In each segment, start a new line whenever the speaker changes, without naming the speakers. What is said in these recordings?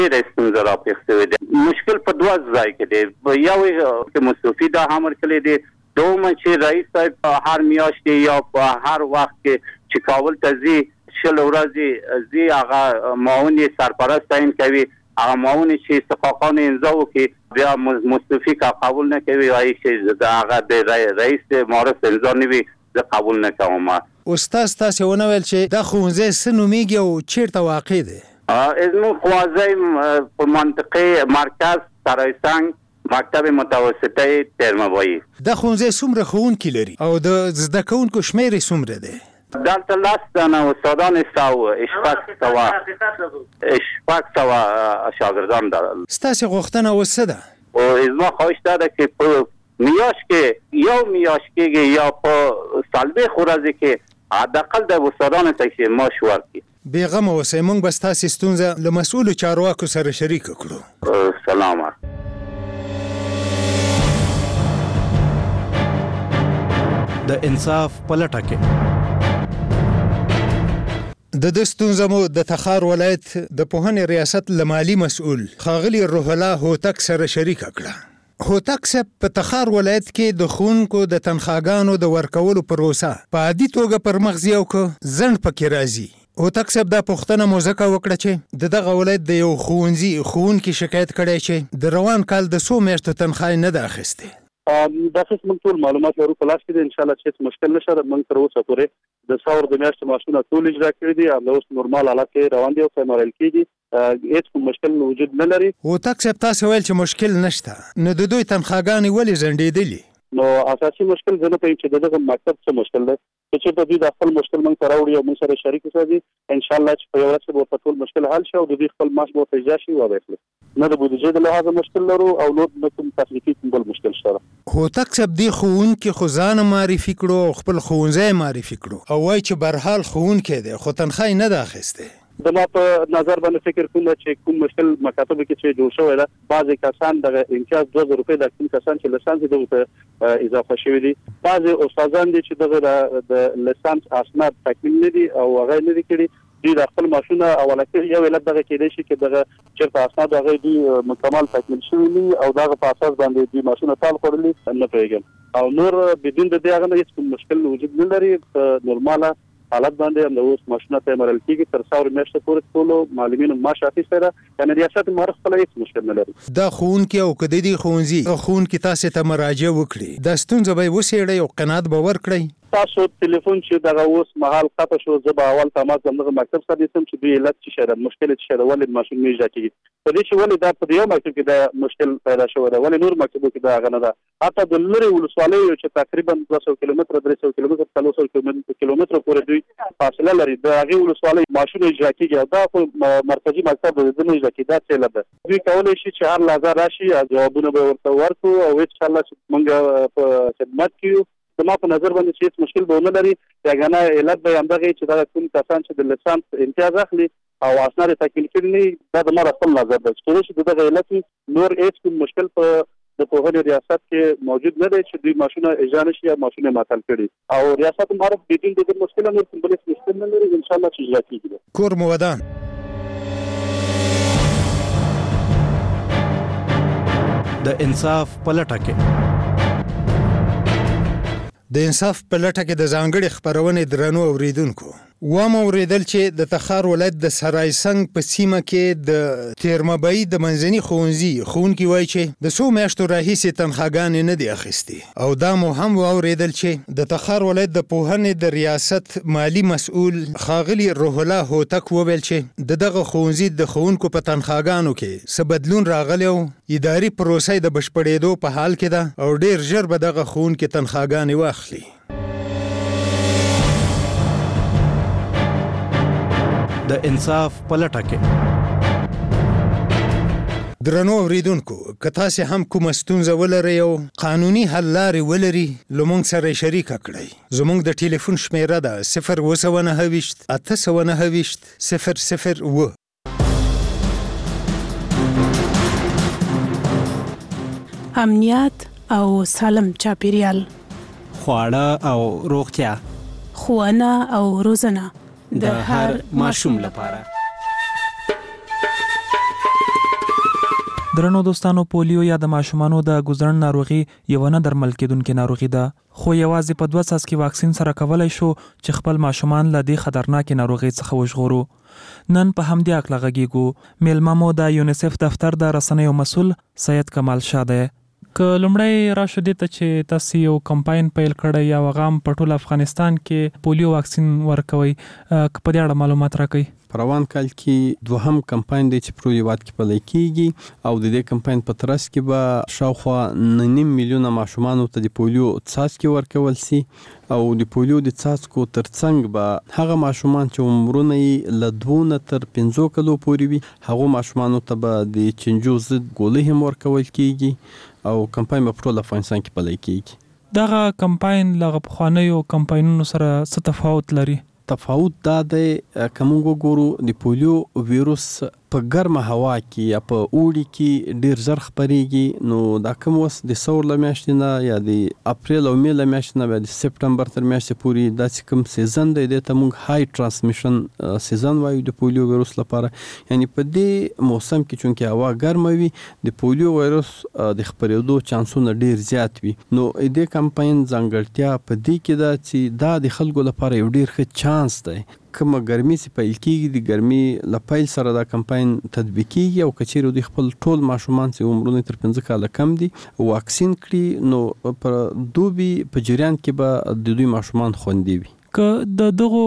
ډېره ستونزه راپېښ شوې ده. مشکل په دوه ځای کې دی. یو کې مصطفی دا امر کړی دی، دوم چې رئیس صاحب په هر میاشت یا په هر وخت کې چې کابل ته ځي 20 ورځې ځي، هغه معاون سرپرست تعیین کوي، هغه معاون چې استفاقان امضا وکړي بیا مصطفی کا قبول نه کوي، وايي چې هغه د رئیس معرف امضا نه وي زه قبول نه کوم.
استاد تاسو ونه ویل چې دا ښوونځی څه نومیږي او چیرته واقع دی؟
زموږ ښوونځی په منطقه مرکز سرایسنگ مکتب متوسطه ترموایی.
دا ښوونځی څومره ښوونکي لري او د زده کوونکو شمیر یې څومره دی؟
دلته 10 دانه استادان شپږ سوه شاګردان دي.
ستاسو غوښتنه اوس څه ده؟
او زما خواهش دا ده چې په میاشت کې یو میاشت کې یا په څلوېښت ورځې کې حداقل د استادانو ته چې معاش ورکړي.
بېغمه اوسئ، موږ به ستاسې ستونزه له مسؤلو چارواکو سره شریکه کړو.
سلامت.
د انصاف په لټه کې
د ستونزه مو د تخار ولایت د پوهنې ریاست له مالي مسؤل ښاغلي روح الله هوتک سره شریکه کړه. هوتک صاحب په تخار ولایت کې د ښوونکو د تنخواګانو د ورکولو پروسه په عادي توګه پر مخ ځي او که ځنډ پکې راځي. هوتک صاحب دا پوښتنه مو ځکه وکړه چې د دغه ولایت د یو ښوونکي شکایت کړی چې د روان کال د 100 میاشتو تنخواه نه ده اخیستې.
دا څه موږ ټول معلومات لرو په لاس کې دي، ان شاء الله چې مشکل نشه. موږ تر اوسه پورې د 100 د میاشتو معاشونه ټول اجرا کړی دي، او اوس نورمال حالت کې روان دي او فعال کېږي، هیڅ کوم مشکل وجود نه لري.
هوتک صاحب تاسو ویل چې مشکل نشته، نو د دوی تنخواګانې ولې ځنډېدلې؟
نو اساسي مشکل زه نه پوهیم چې دغه مکتب څه مشکل دی. چې په دې د خپل مشکل موږ ته راوړي او موږ سره شریک وساتي، ان شاء الله چې په یو ورځ کې به ټول مشکل حل شي او د دې خپل معاش به اجرا شي او واخلي. نه د بودیجې د لحاظه مشکل لرو او نور نه کوم تخنیکی بل مشکل شته.
هوتک صاحب دی ښوونکي خو ځان معرفي کړو او خپل ښوونځی معرفي کړو او وایي چې برحال ښوونکی دی خو تنخواه نه ده اخیستې.
د ما په نظر باندې فکر کوم چې کوم مشکل مکاتب کې چې جوړ شوی ده، بعضی کسان د امتیاز 2000 روپۍ د کوم کسان چې لسانس دغه اضافه شوی دي، بعضی استادان دي چې دغه د لسانس اسناد تکمیل نه دي او هغه نه دي کړي، دوی د خپل معاشونه اوله کې یو علت دغه کېدای شي چې دغه چېرته اسناد هغه دوی مکمل تکمیل شوي دي او دغه په اساس باندې دوی معاشونه تال کړلي نه پوهېږم، او نور بدون د دې هغه نه هېڅ کوم مشکل وجود نه لري. په نورماله حالت باندې هم د اوس معاشونه ته مرل کېږي تر 100 میاشتو پورې ټولو معلمینو معاش اخیستی ده، یعنې ریاست معرف خپله هېڅ مشکل نه لري.
دا ښوونکي او که د دې ښوونکي تاسې ته مراجعه وکړي، دا ستونزه به یې وڅېړئ او قناعت به ورکړئ.
تاسو ټلیفون چې دغه اوس مهال قطع شو، زه به اول تماس دغه مکتب سره نیسم چې دوی علت څه شی ده، مشکل څه شی ده، ولې ماشین نه اجرا کېږي. په دې چې ولې دا په یو مکتب کې دا مشکل پیدا شوی ده، ولې نور مکتبو کې دا هغه نه ده. حتی د لرې ولسوالیو چې تقریبا 200 کیلومتره 300 کیلومتره 400 کیلومتره پورې دوی فاصله لري، د هغې ولسوالۍ ماشین اجرا کېږي او دا خو مرکزي مکتب د دې نه اجرا کېږي. دا څه علت ده؟ دوی کولی شي چې هر لحظه راشي، ځوابونه به ورته ورکړو او انشاءالله چې موږ په خدمت کې یو. زما په نظر باندې چې هېڅ مشکل به ونه لري. یګانه علت به یې همدغه چې دغه کوم کسان چې د لسانس امتیاز اخلي او اسناد یې تکمیل کړي نه وي، دا زما د خپل نظر ده چې کېدای شي د دغه علت وي. نور هېڅ کوم مشکل په د پوهنې ریاست کې موجود نه دی چې دوی معاشونه اجرا نه شي یا معاشونه معطل کړي، او ریاست معرف بدون د دې مشکل نور کوم بل مشکل نه لري. انشاءالله چې اجرا کېږي.
کور مو ودان.
د انصاف په لټه کې
د انصاف په لټه کې د ځانګړې خپرونې درنو اوریدونکو، وام اوریدل چې د تخار ولایت د سرایسنګ په سیمه کې د تیرمبای د منځني ښوونکي وایي چې د 100 میاشتو راهیسې تنخواګانې نه دي اخیستې، او دا مو هم واوریدل چې د تخار ولایت د پوهنې د ریاست مالي مسؤل ښاغلي روح الله هوتک وویل چې د دغه ښوونځي د ښوونکو په تنخواګانو کې څه بدلون راغلی او اداري پروسه د بشپړېدو په حال کې ده او ډېر ژر به دغه ښوونکي تنخواګانې واخلي.
د انصاف په لټه کې
درنو اوریدونکو، که تاسې هم کومه ستونزه ولرئ او قانوني حل لارې ولري، له موږ سره یې شریکه کړئ. زموږ د ټلیفون شمیره ده 029 829 002.
امنیت او سالم چاپیریال،
خواړه او روغتیا،
ښوونه او روزنه
د هر ماشوم لپاره.
درنو دوستانو، پولیو یا د ماشومانو د ګوزړن ناروغي یو نه درمل کېدونکې ناروغي ده، خو یوازې په 2 څاڅکي واکسین سره کولای شو چې خپل ماشومان له دې خطرناکې ناروغي څخه وژغورو. نن په همدې اړه غږیږو. میلمه مو د یونیسف دفتر د رسنیو مسؤل سید کمال شاه دی. که لومړی راشو دې ته چې تاسو یو کمپاین پیل کړی یا غام په ټول افغانستان کې پولیو واکسین ورکوي، که په دې اړه معلومات راکړئ.
په روان کال کې دوهم کمپاین دی چې په هیواد کې پلی کیږي او د دې کمپاین په ترڅ کې به شاوخوا 9.5 میلیونه ماشومانو ته د پولیو څاڅکي ورکول سي او د پولیو د څاڅکو ترڅنګ به هغه ماشومان چې عمرونه یې له 2 تر 5 کلو پورې وي هغه ماشومانو ته به د چنجو ضد ګولۍ هم ورکول کیږي او کمپاین په ټول افغانستان کې پلی کیږي.
دغه کمپاین له پخوانیو کمپاینونو سره څه تفاوت لري؟
تفاوت دا دی که موږ وګورو د پولیو ویروس په ګرمه هوا کې یا په اوړي کې ډیر زر خپریږي، نو دا کوم وس د ثور له میاشتې نه یا د اپریل او می له میاشتې نه بیا د سپټمبر تر میاشتې پورې داسې کوم سیزن دی دې ته موږ های ترانسمیشن سیزن وایو د پولیو ویروس لپاره. یعنی په دې موسم کې چونکې هوا ګرمه وي د پولیو ویروس د خپرېدو چانسونه ډیر زیات وي. نو دې کمپاین ځانګړتیا په دې کې ده چې دا د خلکو لپاره یو ډیر ښه چانس دی. کومه ګرمي چې پیل کیږي د ګرمي له پیل سره دا کمپاین تطبیق کیږي او کچېرو د خپل ټول ماشومان چې عمرونه تر 5 کاله کم دي واکسین کړي، نو پر دوبي په جریان کې به د دوی ماشومان خوندي وي.
که د دغو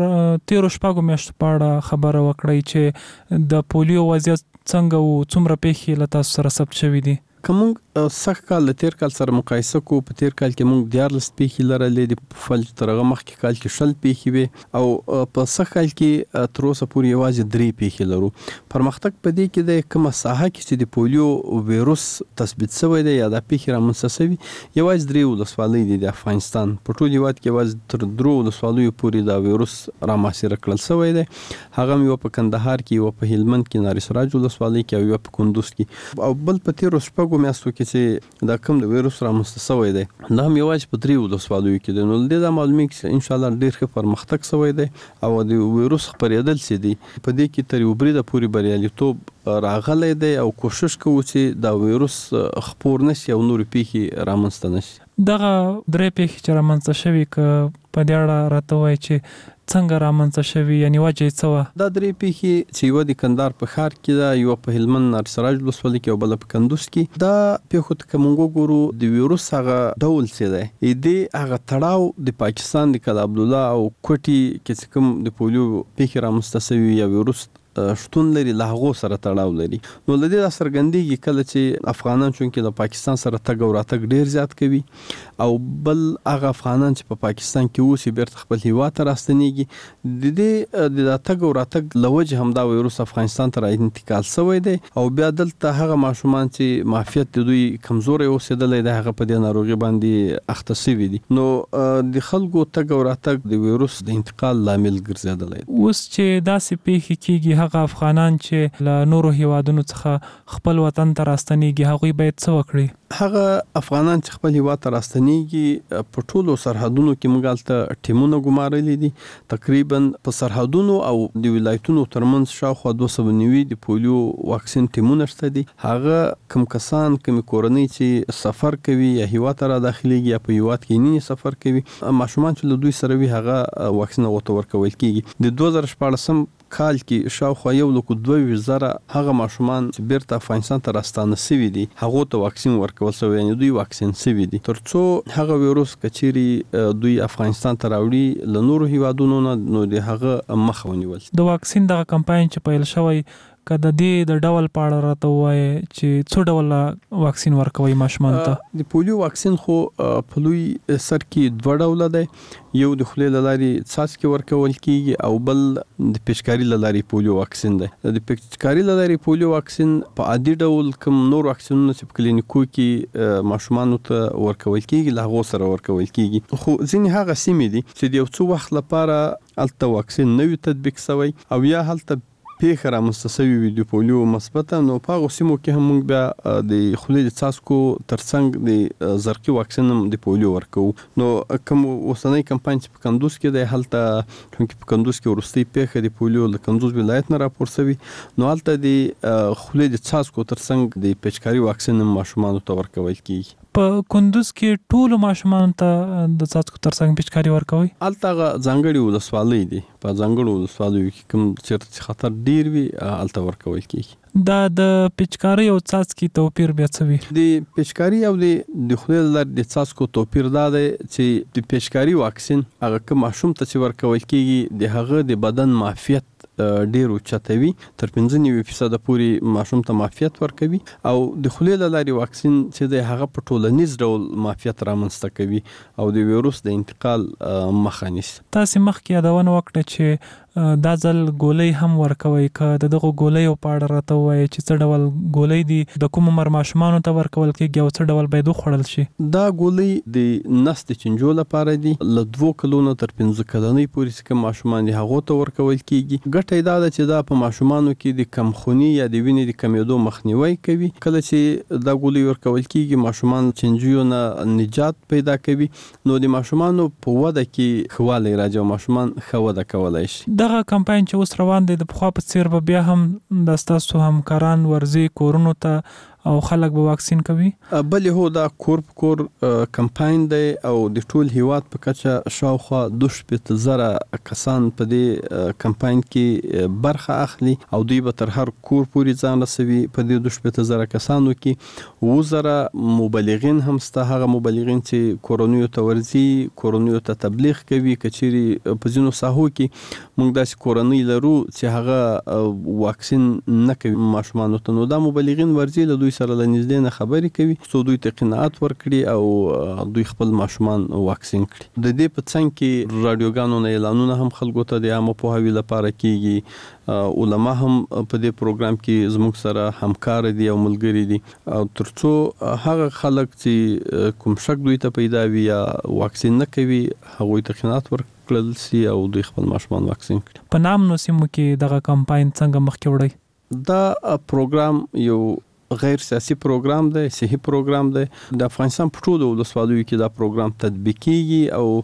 13 میاشتو په اړه خبره وکړئ چې د پولیو وضعیت څنګه او څومره پیښې له تاسو سره ثبت شوي دي؟
که موږ سږ کال له تیر کال سره مقایسه کو، په تیر کال کې موږ 14 پیښې لرلې، د فلج تر هغه مخکې کال کې 6 پیښې وې او په سږ کال کې تر اوسه پورې یوازې 3 پیښې لرو. پرمختګ په دې کې د کومه ساحه کې چې د پولیو ویروس تثبیت شوی دی یا د پیښې رامنځته شوي یوازې 3 ولسوالۍ دي د افغانستان په ټول هیواد کې، یوازې تر 3 ولسوالیو پورې دا ویروس رامنځته کړل شوی دی. هغه یو په کندهار کې، یو په هلمند کې ناری سراج ولسوالۍ کې او یو په کندوز کې، او بل په 13 میاشتو کې چې دا کوم د ویروس رامنځته شوی دی دا هم یوازې په 3 ولسوالیو کې دی. نو د دې معلومي چې ان شاء الله ډیر ښه پرمختګ شوی دی او د ویروس خپرېدل چې دی په دې کې تر یو بریده پورې بریالیتوب راغلی دی او کوشش کوو چې دا ویروس خپور نشي او نور پیښې رامنځته نشي.
دغه 3 پیښې چې رامنځته شوي که په دې اړه راته وایي چې څنګه رامنځته شوي، یعنی وجه یې څه وه؟ دا
3 پیښې چې یوه د کندهار په ښار کې ده، یوه په هلمند ناری سراج ولسوالۍ کې او بله په کندوز کې. دا پیښو ته که موږ وګورو د ویروس هغه ډول چې دی دې هغه تړاو د پاکستان د کلا عبدالله او کوټي کې چې کوم د پولیو پیښې رامنځته شوي یا ویروس شتون لري له هغو سره تړاو لري. نو له دې څرګندېږي کله چې افغانان چونکې د پاکستان سره تګ او راتګ ډیر زیات کوي او بل هغه افغانان چې په پاکستان کې اوسي بیرته خپل هیواد ته راستنېږي، د دې د تګ او راتګ له وجې هم دا ویروس افغانستان ته انتقال شوی دی او بیا دلته هغه ماشومان چې معافیت د دوی کمزوری اوسېدلی دی هغه په دې ناروغي باندې اخته شوي دي. نو د خلکو تګ او راتګ د ویروس د انتقال لامل ګرځېدلی دی.
اوس چې داسې پیښې کېږي هغه افغانان چې له نورو هیوادونو څخه خپل وطن ته راستنېږي هغوی باید څه وکړي؟
هغه افغانان چې خپل هیواد ته راستنېږي په ټولو سرحدونو کې موږ هلته ټیمونه ګمارلي دي. تقریبا په سرحدونو او د ولایتونو ترمنځ شاوخوا 290 د پولیو واکسین ټیمونه شته دي. هغه کوم کسان کوم کورنۍ چې سفر کوي یا هیواد ته را داخليږي یا په هیواد کې نه سفر کوي، ماشومان چې له دوی سره وي هغه واکسین ورکول کیږي. د 2014 کال کې شاوخوا 1,200,000 هغه ماشومان چې بیرته افغانستان ته راستانه شوي دي هغو ته واکسین ورکول شوی، یعنی دوی واکسین شوي دي ترڅو هغه ویروس کچېرې دوی افغانستان ته راوړي له نورو هیوادونو نه، نو د هغه مخه ونیول.
د واکسین دغه کمپاین چې پیل شوی که د دې د ډول په اړه راته ووایې چې څو ډول واکسین ورکوي ماشومان ته؟
د پولیو واکسین خو په لوی سر کې 2 ډوله دی. یو د خولې له لارې څاڅکي ورکول کیږي او بل د پیچکاري له لارې پولیو واکسین دی. د پیچکاري له لارې پولیو واکسین په عادي ډول کوم نور واکسینونه چې په کلینیکو کې ماشومانو ته ورکول کیږي له هغو سره ورکول کیږي. خو ځینې هغه سیمې دي چې د یو څو وخت لپاره هلته واکسین نه وي تطبیق شوی او یا هلته پیښه رامنځته شوې وي د پولیو مثبته، نو په هغو سیمو کې هم موږ بیا د خولې د څاڅکو ترڅنګ د زرقي واکسین هم د پولیو ورکوو. نو کوم اوسنی کمپاین چې په کندوز کې دی، هلته چونکې په کندوز کې وروستۍ پیښه د پولیو د کندوز ولایت نه راپور شوي، نو هلته د خولې د څاڅکو ترڅنګ د پیچکاري واکسین هم ماشومانو ته ورکول کیږي.
په کندوز کې ټولو ماشومانو ته د څاڅکو ترڅنګ پیچکاري ورکوي؟ هلته
ځانګړي ولسوالۍ دي، په ځانګړو ولسوالیو کې کوم چېرته چې خطر ډیر وي هلته ورکول کیږي.
دا د پیچکاري او څاڅکي توپیر بیا څه وي؟
د پیچکاري او د خولې له لارې د څاڅکو توپیر دا دی چې د پیچکاري واکسین هغه کوم ماشوم ته چې ورکول کیږي د هغه د بدن معافیت ډیر اوچتوي، تر 95% پورې ماشوم ته معافیت ورکوي، او د خولې له لارې واکسین چې دی هغه په ټولنیز ډول معافیت رامنځته کوي او د ویروس د انتقال مخه نیسي.
تاسې مخکې یادونه وکړه چې دا ځل ګولۍ هم ورکوي، که د دغو ګولیو په اړه راته ووایي چې څه ډول ګولۍ دي د کوم عمر ماشومانو ته ورکول کېږي او څه ډول باید وخوړل شي؟
دا ګولۍ د نس د چینجو لپاره دي، له 2 کلونو تر 15 کلنۍ پورې چې کوم ماشومان دي هغو ته ورکول کېږي. ګټه یې دا ده چې دا په ماشومانو کې د کمخوني یا د وینې د کمیدو مخنیوی کوي. کله چې دا ګولۍ ورکول کېږي ماشومان چینجیو نه نجات پیدا کوي، نو د ماشومانو په وده کې ښه والی راځي او ماشومان ښه وده کولی شي.
دغه کمپاین چې اوس روان دی د پخوا په څیر به بیا هم د ستاسو همکاران ورځي کورونو ته او خلک به واکسین کوي؟
بلې هو، دا کور په کور کمپاین دی او د ټول هیواد په کچه شاوخوا 2,000 کسان په دې کمپاین کې برخه اخلي او دوی به تر هر کور پورې ځان رسوي. په دې 2,000 کسانو کې 2,000 مبلغین هم سته، هغه مبلغین چې کورونیو ته ورځي، کورونیو ته تبلیغ کوي. کچېرې په ځینو ساحو کې موږ داسې کورنۍ لرو چې هغه واکسین نه کوي ماشومانو ته، نو دا مبلغین ورځي له دوی سره له نږدې نه خبرې کوي څو دوی ته قناعت ورکړي او دوی خپل ماشومان واکسین کړي. د دې په څنګ کې رادیوګانو نه اعلانونه هم خلکو ته د عامه پوهاوي لپاره کیږي. علما هم په دې پروګرام کې زموږ سره همکار دي او ملګري دي، او ترڅو هغه خلک چې کوم شک دوی ته پیدا وي یا واکسین نه کوي هغوی ته قناعت ورکړل سي او دوی خپل ماشومان واکسین کړي.
په نامنو سیمو کې دغه کمپاین څنګه مخکې وړئ؟
دا پروګرام یو غیر سیاسي پروګرام دی، صحي پروګرام دی. د افغانستان په ټولو ولسوالیو کې دا پروګرام تطبیق کیږي او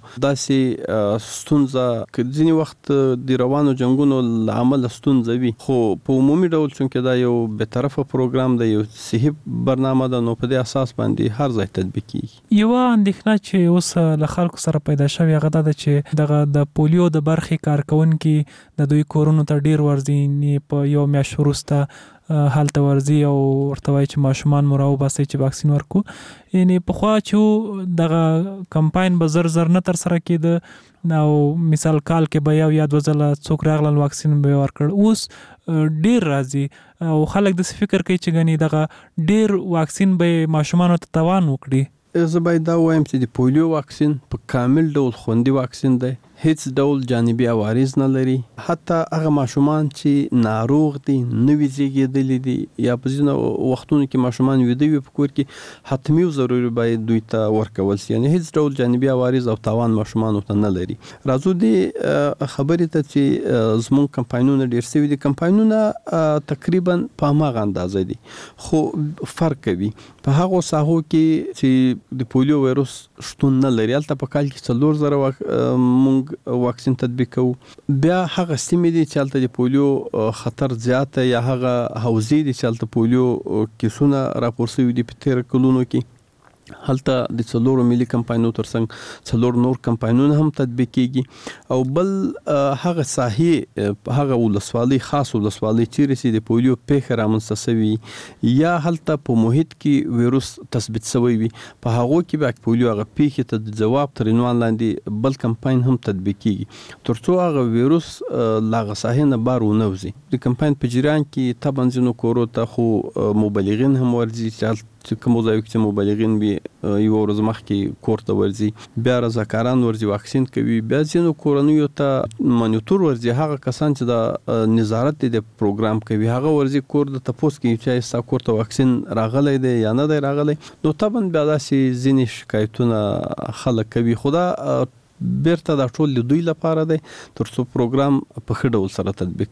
داسې ستونزه که ځینې وخت د روانو جنګونو له امله ستونزه وي، خو په عمومي ډول چونکې دا یو بېطرفه پروګرام دی، یو صحي برنامه ده، نو په دې اساس باندې هر ځای تطبیق کیږي.
یوه اندېښنه چې اوس له خلکو سره پیدا شوې هغه دا ده چې دغه د پولیو د برخې کارکونکي د دوی کورونو ته ډیر ورځي، په یو میاشت وروسته هلته ورځي او ورته وایي چې ماشومان مو راوباسئ چې واکسین ورکو. یعنې پخوا چې دغه کمپاین به زر نه ترسره کېده او مثال کال کې به 1 یا 2 ځله څوک راغلل واکسین به یې ورکړ، اوس ډیر راځي او خلک داسې فکر کوي چې ګنې دغه ډیر واکسین به ماشومانو ته تاوان وکړي.
زه باید دا وایم چې د پولیو واکسین په کامل ډول خوندي واکسین دی، هیڅ ډول جانبي عوارض نه لري. حتی هغه ماشومان چې ناروغ دي، نوي زیږیدلي دي یا په ځینو وختونو کې ماشومان ویده وي په کور کې، حتمي او ضروري باید دوی ته ورکول شي. یعنې هیڅ ډول جانبي عوارض او تاوان ماشومانو ته نه لري. راځو دې خبرې ته چې زموږ کمپاینونه ډیر شوي دي. کمپاینونه تقریبا په هماغه اندازه دي، خو فرق کوي. په هغو ساحو کې چې د پولیو وایروس شتون نه لري، هلته په کال کې 4,000 مونږ واکسین تطبیق کوو. بیا هغه سیمې دي چې هلته د پولیو خطر زیاته یا هغه حوزې دي چې هلته پولیو کیسونه راپور شوي دي په 13 کلونو کې، هلته د 4 ملي کمپاینونو ترڅنګ 4 نور کمپاینونه هم تطبیق کیږي. او بل هغه ساحې هغه ولسوالۍ خاص ولسوالۍ چیرې چې د پولیو پیښه رامنځته شوي یا هلته په محیط کې ویروس تثبیت شوی وي، په هغو کې به پولیو هغه پیښې ته د جواب تر عنوان لاندې بل کمپاین هم تطبیق کیږي ترڅو هغه ویروس له هغه ساحې نه بار ونه وځي. د کمپاین په جریان کې طبعا ځینو کورو ته خو مبلغین هم ورځي چې کوم ځای کې مبلغین وي یو ورځ مخکې کور ته ورځي، بیا رضاکاران ورځي واکسین کوي، بیا ځینو کورنیو ته مانیټور ورځي، هغه کسان چې د نظارت د پروګرام کوي هغه ورځي کور د تپوس کوي چې ستا کور ته واکسین راغلی دی یا نه دی راغلی. نو طبعا بیا داسې ځینې شکایتونه خلک کوي، خو دا بیرته دا ټول د دوی لپاره دی ترڅو پروګرام په ښه ډول سره تطبیق شي.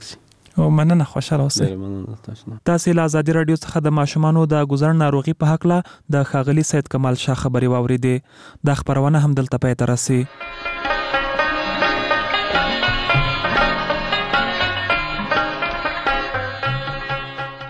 او مننه، خوشاله اوسئ. تاسو له ازادي رادیو څخه د ماشومانو د ګوزړ ناروغي په حق له د ښاغلي سید کمال شاه خبري واوریدې. د خبرونه هم دلته پای ته رسي.